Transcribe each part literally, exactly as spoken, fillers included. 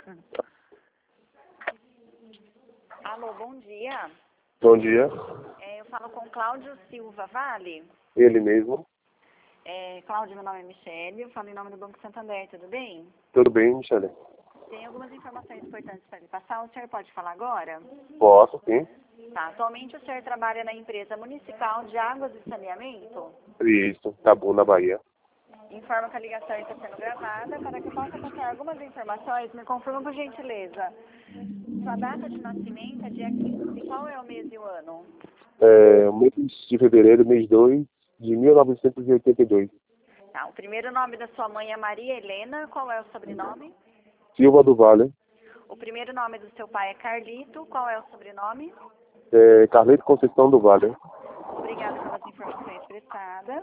Alô, bom dia. Bom dia. É, eu falo com Cláudio Silva Vale. Ele mesmo. É, Cláudio, meu nome é Michele, eu falo em nome do Banco Santander, tudo bem? Tudo bem, Michele? Tem algumas informações importantes para lhe passar, o senhor pode falar agora? Posso, sim. Tá, atualmente o senhor trabalha na empresa municipal de águas e saneamento? Isso, Tabu, na Bahia. Informa que a ligação está sendo gravada. Para que eu possa passar algumas informações, me confirma por gentileza. Sua data de nascimento é dia quinze. Qual é o mês e o ano? É, mês de fevereiro, mês dois de mil novecentos e oitenta e dois. Tá, o primeiro nome da sua mãe é Maria Helena. Qual é o sobrenome? Silva do Vale. O primeiro nome do seu pai é Carlito. Qual é o sobrenome? É, Carleto Conceição do Vale. Obrigada pelas informações prestadas.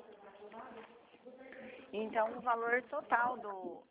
Então, o valor total do,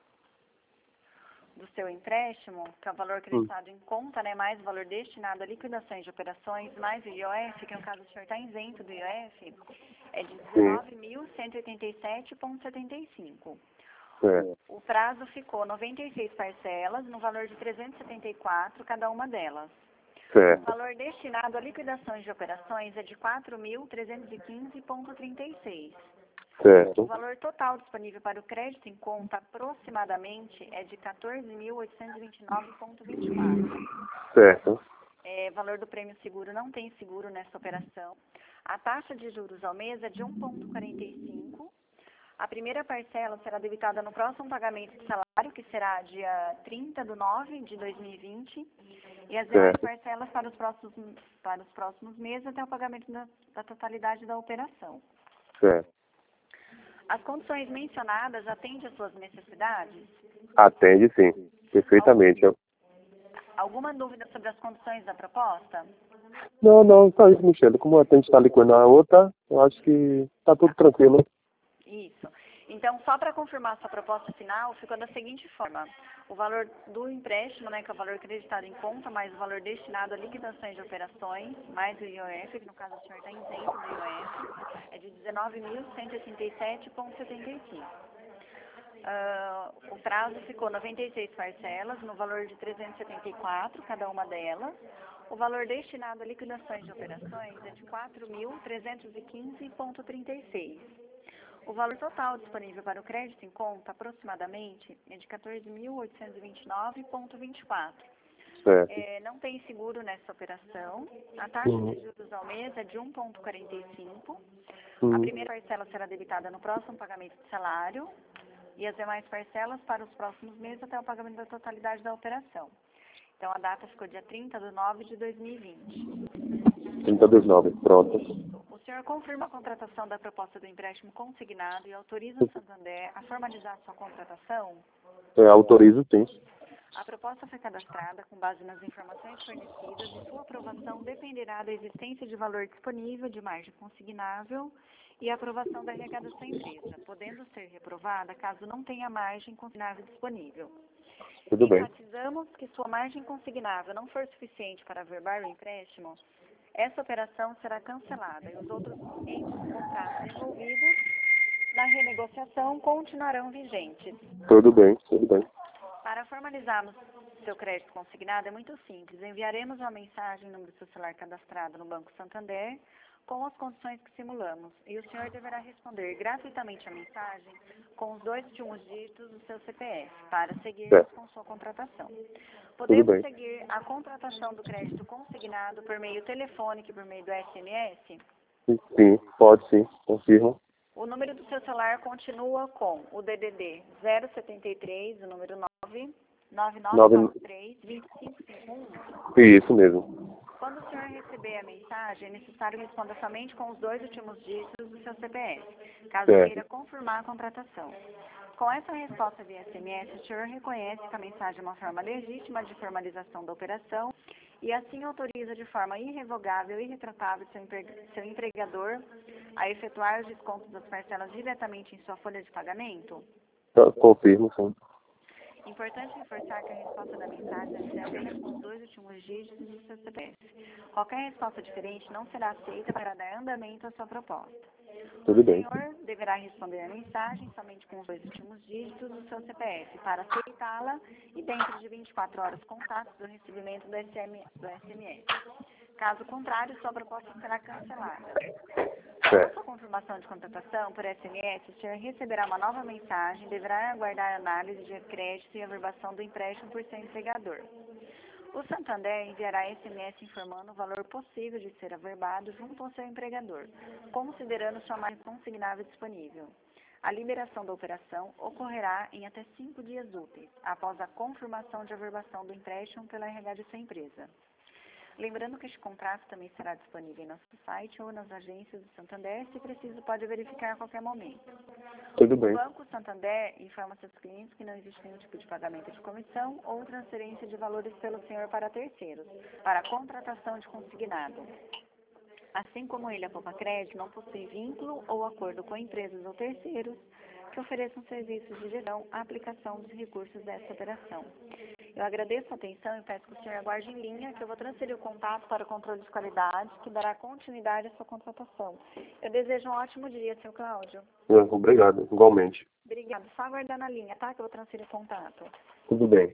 do seu empréstimo, que é o valor acreditado em conta, né, mais o valor destinado a liquidações de operações, mais o I O F, que no caso o senhor está isento do I O F, é de dezenove mil cento e oitenta e sete vírgula setenta e cinco. É. O prazo ficou noventa e seis parcelas, no valor de trezentos e setenta e quatro cada uma delas. Certo. O valor destinado a liquidações de operações é de quatro mil trezentos e quinze vírgula trinta e seis. Certo. O valor total disponível para o crédito em conta aproximadamente é de quatorze mil oitocentos e vinte e nove vírgula vinte e quatro. Certo. É, valor do prêmio seguro não tem seguro nessa operação. A taxa de juros ao mês é de um vírgula quarenta e cinco. A primeira parcela será debitada no próximo pagamento de salário, que será dia trinta de nove de dois mil e vinte. E as demais parcelas para os próximos, para os próximos meses até o pagamento da, da totalidade da operação. Certo. As condições mencionadas atendem às suas necessidades? Atende, sim. Perfeitamente. Eu... Alguma dúvida sobre as condições da proposta? Não, não, só isso, Michele. Como atende está ali com a outra, eu acho que está tudo tranquilo. Isso. Então, só para confirmar sua proposta final, ficou da seguinte forma. O valor do empréstimo, né, que é o valor acreditado em conta, mais o valor destinado a liquidações de operações, mais o I O F, que no caso o senhor está isento do I O F, é de dezenove mil cento e oitenta e sete vírgula setenta e cinco. Uh, o prazo ficou noventa e seis parcelas, no valor de trezentos e setenta e quatro, cada uma delas. O valor destinado a liquidações de operações é de quatro mil trezentos e quinze vírgula trinta e seis. O valor total disponível para o crédito em conta, aproximadamente, é de quatorze mil oitocentos e vinte e nove vírgula vinte e quatro. Certo. É, não tem seguro nessa operação. A taxa Uhum. de juros ao mês é de um vírgula quarenta e cinco. Uhum. A primeira parcela será debitada no próximo pagamento de salário e as demais parcelas para os próximos meses até o pagamento da totalidade da operação. Então, a data ficou dia trinta de nove de dois mil e vinte. trinta dos nove, pronto. O senhor confirma a contratação da proposta do empréstimo consignado e autoriza o Santander a formalizar sua contratação? É, autorizo, sim. A proposta foi cadastrada com base nas informações fornecidas e sua aprovação dependerá da existência de valor disponível de margem consignável e a aprovação da arrecadação da empresa, podendo ser reprovada caso não tenha margem consignável disponível. Tudo bem. Enfatizamos que sua margem consignável não for suficiente para averbar o empréstimo, essa operação será cancelada e os outros entes contratos envolvidos na renegociação continuarão vigentes. Tudo bem, tudo bem. Para formalizarmos seu crédito consignado é muito simples. Enviaremos uma mensagem no número do seu celular cadastrado no Banco Santander com as condições que simulamos e o senhor deverá responder gratuitamente a mensagem com os dois últimos dígitos do seu C P F para seguir Certo. com sua contratação. Tudo Podemos bem. seguir a contratação do crédito consignado por meio telefônico e por meio do S M S? Sim, pode sim, confirmo. O número do seu celular continua com o D D D zero setenta e três, o número nove nove nove nove três, dois cinco cinco um. Isso mesmo. Quando o senhor receber a mensagem, é necessário responder somente com os dois últimos dígitos do seu C P F, caso Certo. queira confirmar a contratação. Com essa resposta via S M S, o senhor reconhece que a mensagem é uma forma legítima de formalização da operação e assim autoriza de forma irrevogável e irretratável seu, empre... seu empregador a efetuar os descontos das parcelas diretamente em sua folha de pagamento? Confirmo, sim. Importante reforçar que a resposta da mensagem deve ser apenas com os dois últimos dígitos do seu C P F. Qualquer resposta diferente não será aceita para dar andamento à sua proposta. Tudo bem. O senhor deverá responder a mensagem somente com os dois últimos dígitos do seu C P F para aceitá-la e dentro de vinte e quatro horas contatos do recebimento do S M S. Caso contrário, sua proposta será cancelada. Com sua confirmação de contratação por S M S, o senhor receberá uma nova mensagem e deverá aguardar a análise de crédito e averbação do empréstimo por seu empregador. O Santander enviará S M S informando o valor possível de ser averbado junto ao seu empregador, considerando sua margem consignável disponível. A liberação da operação ocorrerá em até cinco dias úteis, após a confirmação de averbação do empréstimo pela R H de sua empresa. Lembrando que este contrato também será disponível em nosso site ou nas agências do Santander, se preciso pode verificar a qualquer momento. Tudo bem. O Banco Santander informa seus clientes que não existe nenhum tipo de pagamento de comissão ou transferência de valores pelo senhor para terceiros, para a contratação de consignado. Assim como ele, a Poupa Crédito não possui vínculo ou acordo com empresas ou terceiros que ofereçam serviços de gestão à aplicação dos recursos desta operação. Eu agradeço a atenção e peço que o senhor aguarde em linha, que eu vou transferir o contato para o controle de qualidade, que dará continuidade à sua contratação. Eu desejo um ótimo dia, seu Cláudio. Obrigado, igualmente. Obrigada. Só aguardar na linha, tá? Que eu vou transferir o contato. Tudo bem.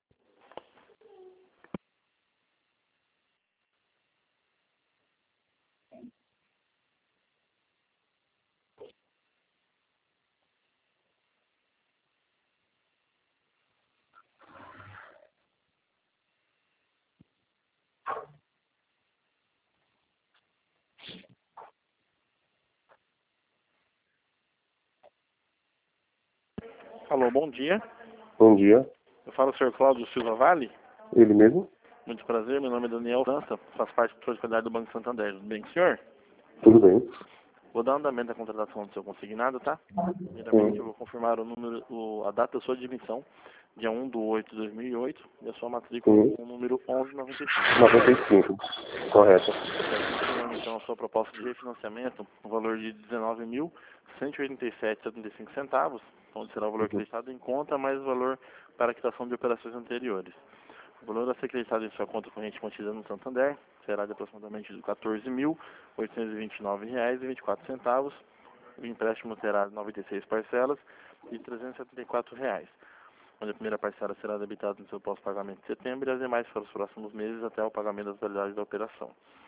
Alô, bom dia. Bom dia. Eu falo o senhor Cláudio Silva Vale. Ele mesmo? Muito prazer, meu nome é Daniel França, faço parte do controle de qualidade do Banco Santander. Tudo bem com o senhor? Tudo bem. Vou dar andamento da contratação do seu consignado, tá? Primeiramente, eu vou confirmar o número, o, a data da sua admissão, dia um de oito de dois mil e oito, e a sua matrícula Sim. com o número onze noventa e cinco. noventa e cinco. Correto. Confirmando, então, a sua proposta de refinanciamento, o valor de dezenove mil cento e oitenta e sete reais e setenta e cinco centavos, onde será o valor acreditado em conta, mais o valor para a quitação de operações anteriores. O valor a ser acreditado em sua conta corrente contida no Santander será de aproximadamente quatorze mil oitocentos e vinte e nove reais e vinte e quatro centavos. O empréstimo terá noventa e seis parcelas de trezentos e setenta e quatro reais, onde a primeira parcela será debitada no seu pós-pagamento de setembro e as demais para os próximos meses até o pagamento da totalidade da operação.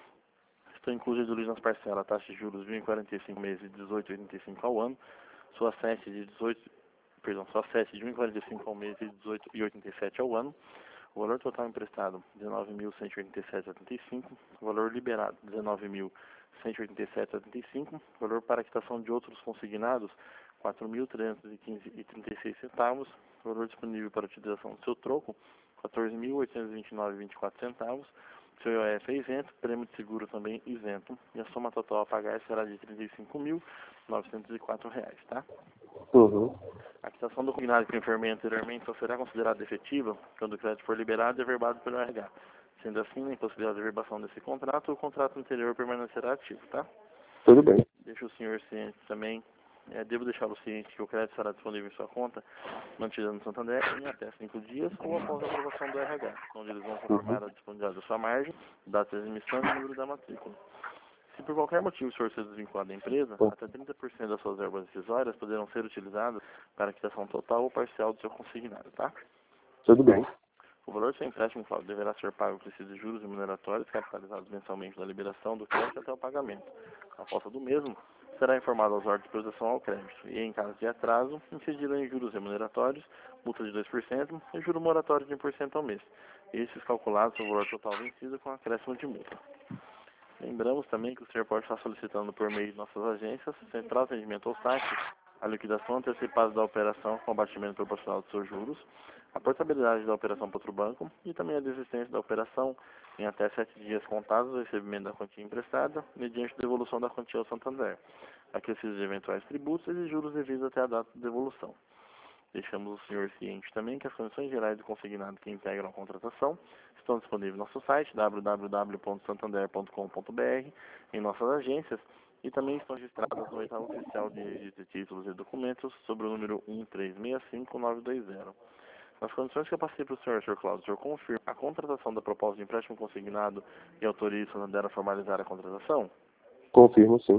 Estão incluídas nas parcelas a taxa de juros de vinte e quarenta e cinco meses e dezoito vírgula oitenta e cinco ao ano, sua sete de dezoito, perdão, sua sete de vinte e quarenta e cinco ao mês e dezoito vírgula oitenta e sete ao ano. O valor total emprestado, dezenove mil cento e oitenta e sete vírgula setenta e cinco. O valor liberado, dezenove mil cento e oitenta e sete vírgula setenta e cinco. O valor para a quitação de outros consignados, quatro mil trezentos e quinze vírgula trinta e seis centavos. O valor disponível para a utilização do seu troco, quatorze mil oitocentos e vinte e nove vírgula vinte e quatro centavos. Seu I O F é isento, prêmio de seguro também isento. E a soma total a pagar será de trinta e cinco mil novecentos e quatro reais, tá? Uhum. A quitação do combinado que eu informei anteriormente só será considerada efetiva quando o crédito for liberado e averbado pelo R H. Sendo assim, na impossibilidade de averbação desse contrato, o contrato anterior permanecerá ativo, tá? Tudo bem. Deixo o senhor ciente também, é, devo deixá-lo ciente que o crédito estará disponível em sua conta, mantida no Santander, em até cinco dias ou após a aprovação do R H, onde eles vão confirmar Uhum. a disponibilidade da sua margem, data de emissão e número da matrícula. Se por qualquer motivo o senhor ser desvinculado da empresa, até trinta por cento das suas verbas decisórias poderão ser utilizadas para a quitação total ou parcial do seu consignado, tá? Tudo bem. O valor do seu empréstimo, Cláudio, deverá ser pago por de juros remuneratórios capitalizados mensalmente da liberação do crédito até o pagamento. A falta do mesmo será informado aos órgãos de proteção ao crédito e, em caso de atraso, incidirão em juros remuneratórios, multa de dois por cento e juro moratório de um por cento ao mês. Esses calculados sobre o valor total vencido com acréscimo de multa. Lembramos também que o senhor pode estar solicitando por meio de nossas agências, Central Atendimento ao Saque, a liquidação antecipada da operação com abatimento proporcional dos seus juros, a portabilidade da operação para outro banco e também a desistência da operação em até sete dias contados do recebimento da quantia emprestada, mediante devolução da quantia ao Santander, acrescidos de eventuais tributos e juros devidos até a data de devolução. Deixamos o senhor ciente também que as condições gerais do consignado que integram a contratação estão disponíveis no nosso site w w w ponto santander ponto com ponto b r, em nossas agências, e também estão registradas no edital oficial de registro de títulos e documentos sobre o número um três seis cinco nove dois zero. Nas condições que eu passei para o senhor, senhor Cláudio, o senhor confirma a contratação da proposta de empréstimo consignado e autoriza o Santander a formalizar a contratação? Confirmo, sim.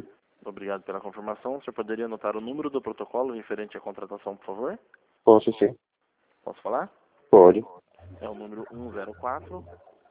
Obrigado pela confirmação. O senhor poderia anotar o número do protocolo referente à contratação, por favor? Posso sim. Posso falar? Pode. É o número um zero quatro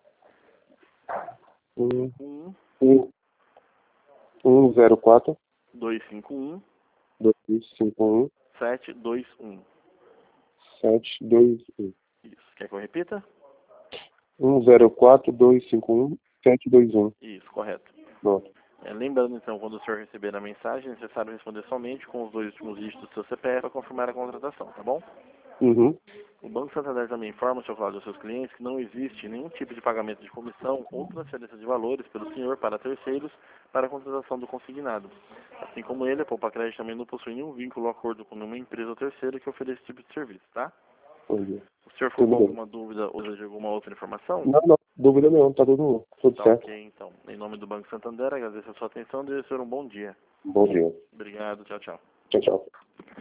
Um, um um, um zero quatro dois cinco um dois cinco um sete dois um. sete dois um. Isso. Quer que eu repita? Um zero quatro dois cinco um sete dois um. Isso, correto. Pronto. É, lembrando, então, quando o senhor receber a mensagem, é necessário responder somente com os dois últimos dígitos do seu C P F para confirmar a contratação, tá bom? Uhum. O Banco Santander também informa, senhor Cláudio, aos seus clientes que não existe nenhum tipo de pagamento de comissão ou transferência de valores pelo senhor para terceiros para a contratação do consignado. Assim como ele, a Poupa Crédito também não possui nenhum vínculo ou acordo com nenhuma empresa ou terceira que ofereça esse tipo de serviço, tá? Entendi. O senhor ficou Tudo com bem. alguma dúvida ou de alguma outra informação? Não, não. Dúvida não. Tá tudo, tudo Tá certo. ok, então. Em nome do Banco Santander, agradeço a sua atenção e desejo um bom dia. Bom dia. Obrigado, tchau, tchau. Tchau, tchau.